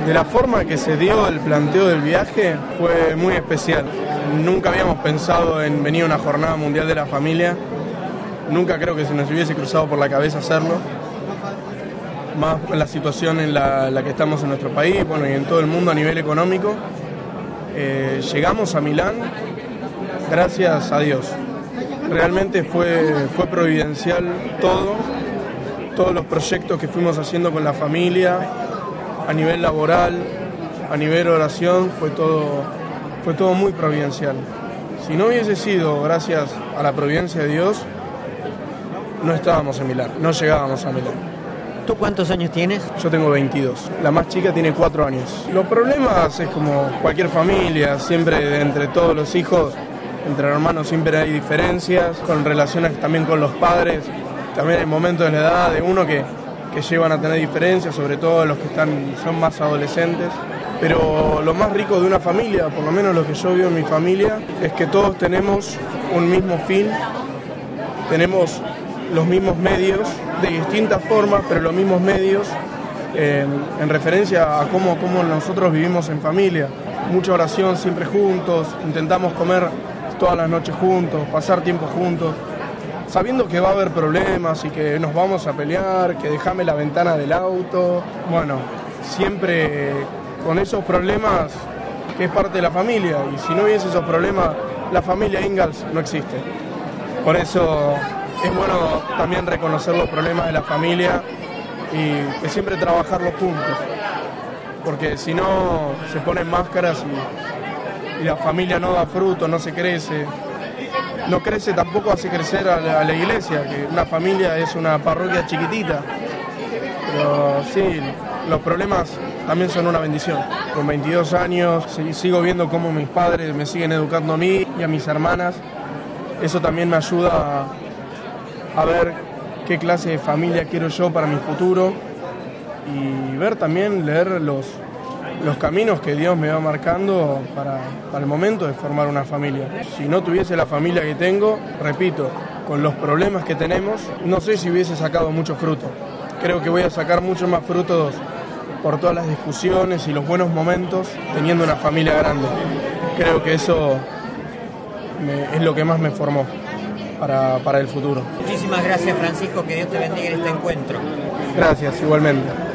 De la forma que se dio el planteo del viaje fue muy especial. Nunca habíamos pensado en venir a una jornada mundial de la familia. Nunca creo que se nos hubiese cruzado por la cabeza hacerlo. Más la situación en la que estamos en nuestro país, bueno, y en todo el mundo a nivel económico. Llegamos a Milán gracias a Dios. Realmente fue providencial todos los proyectos que fuimos haciendo con la familia, a nivel laboral, a nivel oración, fue todo muy providencial. Si no hubiese sido gracias a la providencia de Dios, no estábamos en Milán, no llegábamos a Milán. ¿Tú cuántos años tienes? Yo tengo 22, la más chica tiene 4 años. Los problemas es como cualquier familia, siempre entre todos los hijos, entre hermanos siempre hay diferencias, con relaciones también con los padres, también hay momentos de la edad de uno que llevan a tener diferencias, sobre todo los que son más adolescentes. Pero lo más rico de una familia, por lo menos lo que yo veo en mi familia, es que todos tenemos un mismo fin, tenemos los mismos medios, de distintas formas, pero los mismos medios, en referencia a cómo nosotros vivimos en familia. Mucha oración siempre juntos, intentamos comer todas las noches juntos, pasar tiempo juntos, sabiendo que va a haber problemas y que nos vamos a pelear, que dejame la ventana del auto. Bueno, siempre con esos problemas que es parte de la familia, y si no hubiese esos problemas, la familia Ingalls no existe. Por eso es bueno también reconocer los problemas de la familia y que siempre trabajarlos juntos, porque si no se ponen máscaras y la familia no da fruto, no se crece. No crece, tampoco hace crecer a la iglesia, que una familia es una parroquia chiquitita. Pero sí, los problemas también son una bendición. Con 22 años sigo viendo cómo mis padres me siguen educando a mí y a mis hermanas. Eso también me ayuda a ver qué clase de familia quiero yo para mi futuro y ver también, leer los caminos que Dios me va marcando para el momento de formar una familia. Si no tuviese la familia que tengo, repito, con los problemas que tenemos, no sé si hubiese sacado mucho fruto. Creo que voy a sacar mucho más frutos por todas las discusiones y los buenos momentos teniendo una familia grande. Creo que eso es lo que más me formó para el futuro. Muchísimas gracias, Francisco, que Dios te bendiga en este encuentro. Gracias, igualmente.